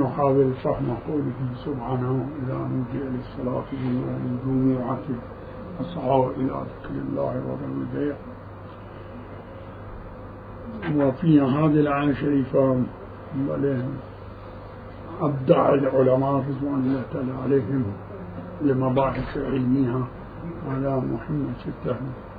وحاول فهم قوله سبحانه إذا نودي للصلاة من يوم الجمعة فاسعوا إلى ذكر الله وذروا البيع. وفي هذه الآية الشريفة أبدع العلماء رضوان الله تعالى عليهم لمباحث علمية على محمد جدا،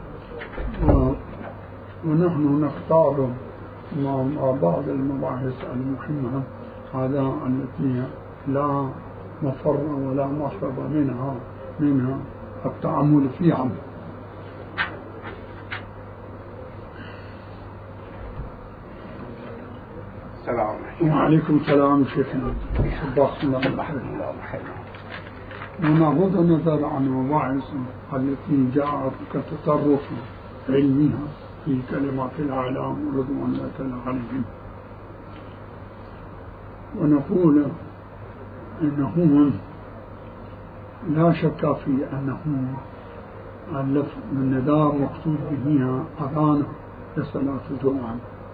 ونحن نختار بعض المباحث المهمة هذا التي لا مفر ولا مخرج منها التأمل فيها. السلام عليكم. وعليكم السلام شيخنا. ونغض النظر عن المباحث التي جاءت كتطرف علمها في كلمات العالم رضوان الله تعالى عليهم، ونقول إنه لا شك في أنه النداء مقصود به أذان لصلاة الجمعة،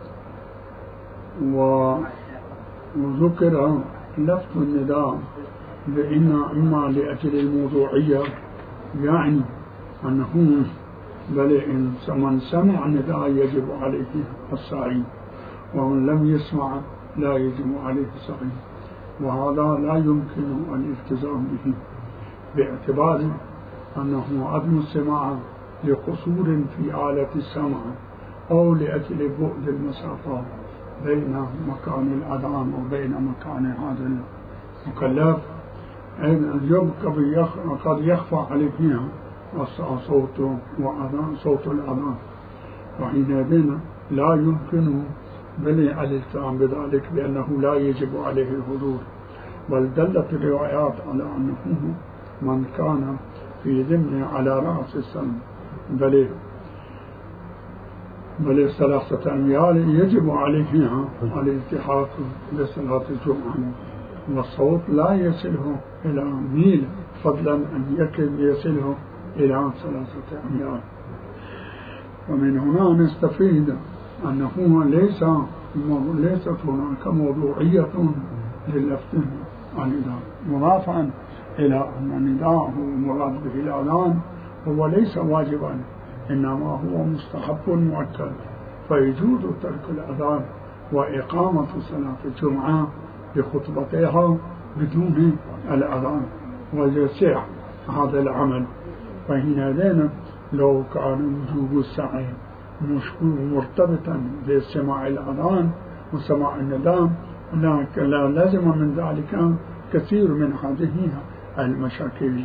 وذكر لفظ النداء بأن إما لأجل الموضوعية، يعني أنه بل إن من سمع النداء يجب عليه السعي، ومن لم يسمع لا يجب عليه السعي، وهذا لا يمكن الالتزام به باعتبار أنه عدم السماع لقصور في آلة السمع أو لأجل بعد المسافة بين مكان الأذان وبين مكان هذا المكلف، قد يخفى عليه صوت الأذان، وحينئذ لا يمكن بل الالتزام بذلك لأنه لا يجب عليه الحضور، بل دلت الروايات على أنه من كان في ذمه على رأس السنة بل 3 أميال يجب عليها الالتحاق بصلاة الجمعة، والصوت لا يصله إلى ميل فضلا أن يصله إلى 3 أميال. ومن هنا نستفيد أنه ليست هناك موضوعية لللفظ النداء، مضافا إلى أن النداء هو مراد به الأذان هو ليس واجبا، إنما هو مستحب مؤكد، فيجوز ترك الأذان وإقامة صلاة الجمعة بخطبتها بدون الأذان ويسع هذا العمل. فحينئذ لو كان وجوب السعي مرتبطا بسماع الأذان وسماع النداء لا لازم من ذلك كثير من هذه المشاكل.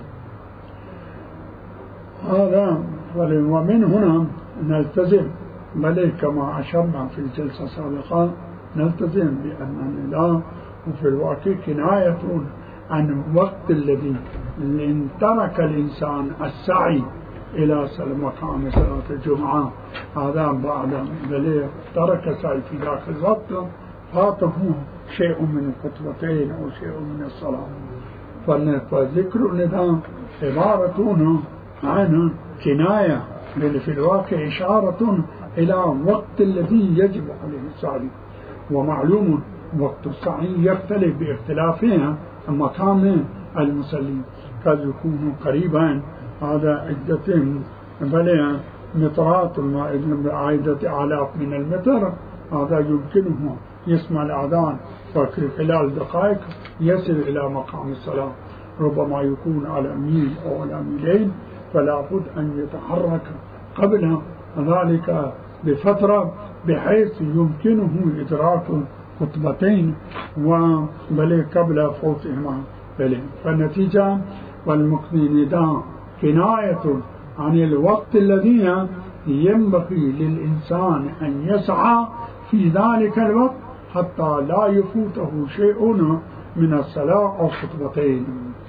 هذا ومن هنا نلتزم بل كما أشرنا في الجلسة السابقة نلتزم بأن النداء وفي الواقع كناية عن وقت الذي إن ترك الإنسان السعي إلى مقام صلاة الجمعة، هذا بعد بل ترك السعي في ذاك الوقت فاته شيء من الخطبتين أو شيء من الصلاة، فذكر النداء عبارة عن كناية بل في الواقع إشارة إلى وقت الذي يجب عليه السعي. ومعلوم وقت السعي يختلف باختلافها مكان المصلي، قد يكون قريبا هذا عدة بل مترات عدة آلاف من المتر، هذا يمكنه يسمع الأذان ففي خلال دقائق يصل إلى مقام الصلاة، ربما يكون على ميل أو على ميلين، فلا بد أن يتحرك قبل ذلك بفترة بحيث يمكنه إدراك خطبتين بل قبل فوتهما فالنتيجة والنداء كناية عن الوقت الذي ينبغي للإنسان أن يسعى في ذلك الوقت حتى لا يفوته شيء من الصلاة أو خطبتين.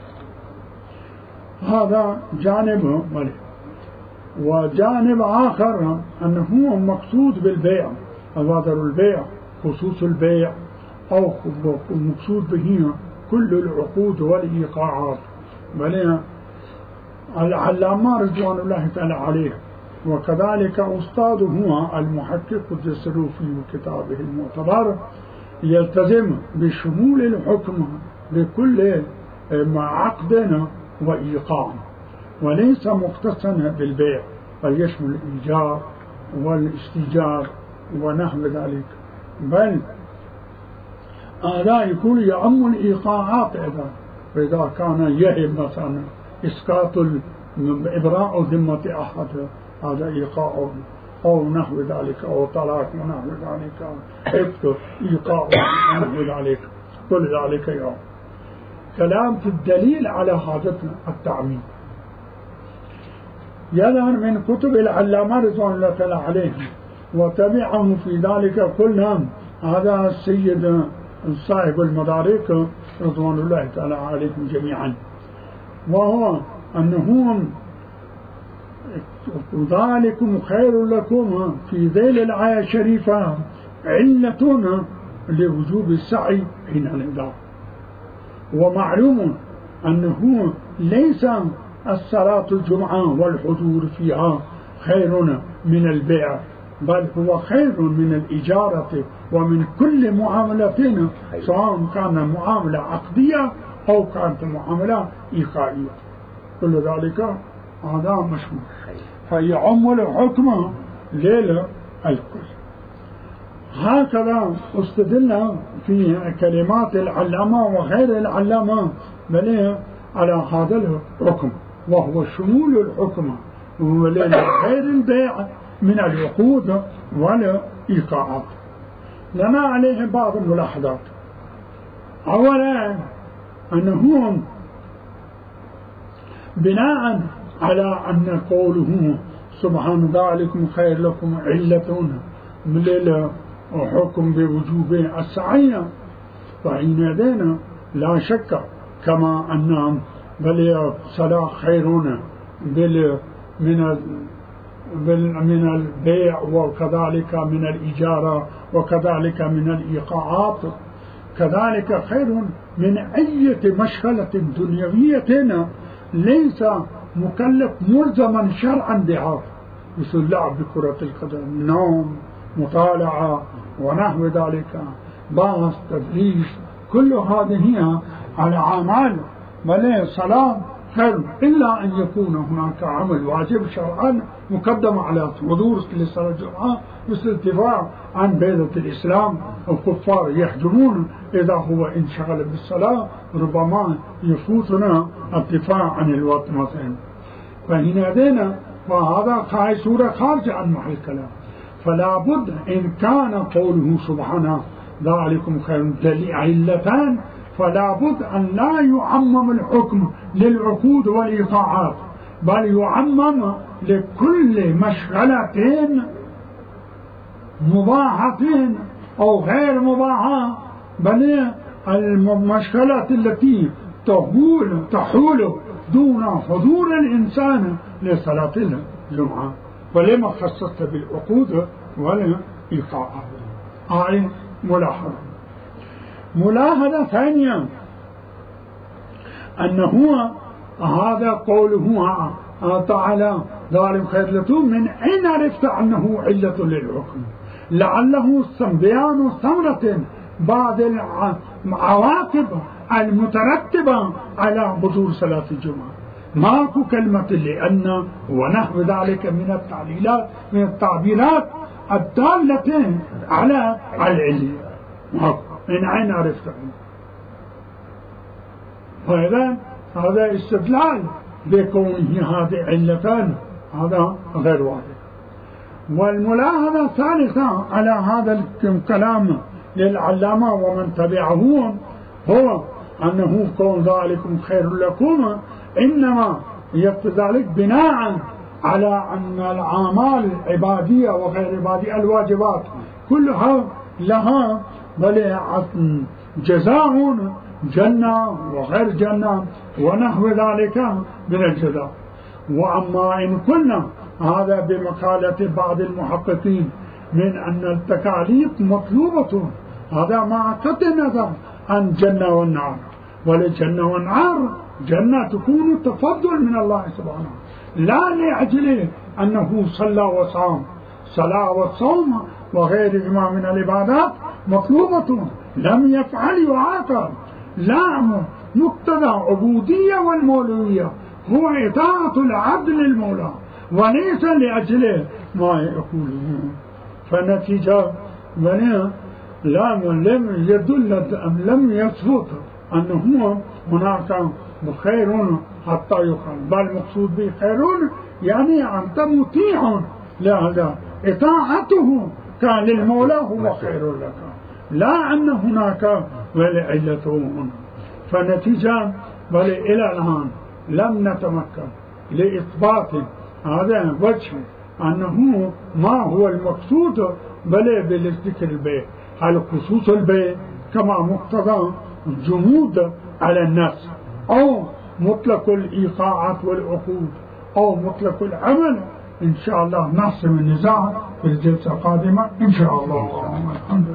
هذا جانب وجانب آخر أنه هو مقصود بالبيع، أوادر البيع خصوص البيع أو مقصود به كل العقود والإيقاعات. بل العلامة رضوان الله تعالى عليه وكذلك أستاذه المحقق قدس سره في كتابه المعتبر يلتزم بشمول الحكم بكل ما عقدنا وإيقاع، وليس مختصا بالبيع، بل يشمل الإيجار والاستئجار ونحو ذلك، بل هذا يكون يعم الإيقاعات أيضا. فإذا كان يهب مثلا إسقاط إبراء ذمة أحد هذا إيقاع أو نحو ذلك، أو طلاق ونحو ذلك، حفظ إيقاع ونحو ذلك، كل ذلك يوم كلام في الدليل على هذا التعميم. يظهر من كتب العلامة رضوان الله تعالى عليهم وتبعهم في ذلك كلهم هذا السيد صاحب المدارك رضوان الله تعالى عليهم جميعا، وهو أنهم ذلكم خير لكم في ذيل الآية الشريفة علة لوجوب السعي حين الإنذار. ومعلوم أنه ليس الصلاة الجمعة والحضور فيها خير من البيع، بل هو خير من الإجارة ومن كل معاملة، سواء كان معاملة عقدية أو كانت معاملة إيقاعية، كل ذلك هذا مشمول، فيعم الحكم للكل. هكذا استدلنا في كلمات العلامة وغير العلامة بل على هذا الحكم، وهو شمول الحكم غير البيع من العقود والإيقاعات. لنا عليه بعض الملاحظات. أولا أنه بناء على أن قوله سبحان ذلكم خير لكم علة من الحكم بوجوب السعي، فحينئذ لا شك كما أن بل الصلاة خير من البيع وكذلك من الإجارة وكذلك من الإيقاعات، كذلك خير من أي مشغلة دنيوية ليس مكلف ملزما شرعا بها، مثل لعب بكرة القدم، نوم، مطالعة ونحو ذلك، باص، تدريس، كل هذه على أعمال بل صلاة خير، إلا أن يكون هناك عمل واجب شرعا مقدم على حضور لصلاة الجمعة، مثل الدفاع عن بيضة الإسلام. الكفار يحجمون إذا هو انشغل بالصلاة، ربما يفوتنا الدفاع عن الوقت مثلا، فهنا دينا وهذا سورة خارجة عن محل الكلام. فلا بد إن كان قوله سبحانه ذلكم خير علتان، فلا بد أن لا يعمم الحكم للعقود والإيقاعات، بل يعمم لكل مشغلة مباحة أو غير مباحة، بل المشغلات التي تحول دون حضور الإنسان لصلاة الجمعة. ولما خصصت بالعقود والإيقاعات؟ هاي ملاحظة ثانية أنه هذا قوله تعالى ذلك خير لكم، من أين عرفت أنه علة للحكم؟ لعله بيان ثمرة بعض العواقب المترتبة على حضور صلاة الجمعة. ماكو كلمة لأن ونحو ذلك من التعليلات من التعبيرات الدالة على العلة، من أين عرفت؟ فإذا هذا استدلال بكونه هذه علتان، هذا غير واضح. والملاحظة الثالثة على هذا الكلام للعلامة ومن تبعه هو أنه كون ذلكم خير لكم إنما ذلك بناء على أن الأعمال العبادية وغير العبادية الواجبات كلها لها بل جزاء جنة وغير جنة ونحو ذلك من الجزاء. وأما إن كنا هذا بمقالة بعض المحققين من أن التكاليف مطلوبة، هذا مع قطع النظر عن جنة والنار، وللجنة والنار جنة تكون تفضل من الله سبحانه، لا لأجل أنه صلى وصام. صلاة والصوم وغيرهما من العبادات مطلوبة لم يفعل يعاقب. لا، مقتضى عبودية والمولوية هو إطاعة العبد للمولى وليس لأجل ما يقوله. فنتيجة لم يدل لم يثبت أنه هناك خير حتى يقال، بل مقصود به خير يعني أنت مطيع لهذا، إطاعته كان للمولى هو خير لك، لا أن هناك علته هنا. فنتيجة إلى الآن لم نتمكن لإثبات هذا وجه أنه ما هو المقصود بل بالذكر البيت، هل خصوص البيت كما مقتضى جمود على النفس، أو مطلق الإيقاعات والعقود، أو مطلق العمل. إن شاء الله نحسم النزاع في الجلسة القادمة إن شاء الله. الحمد لله.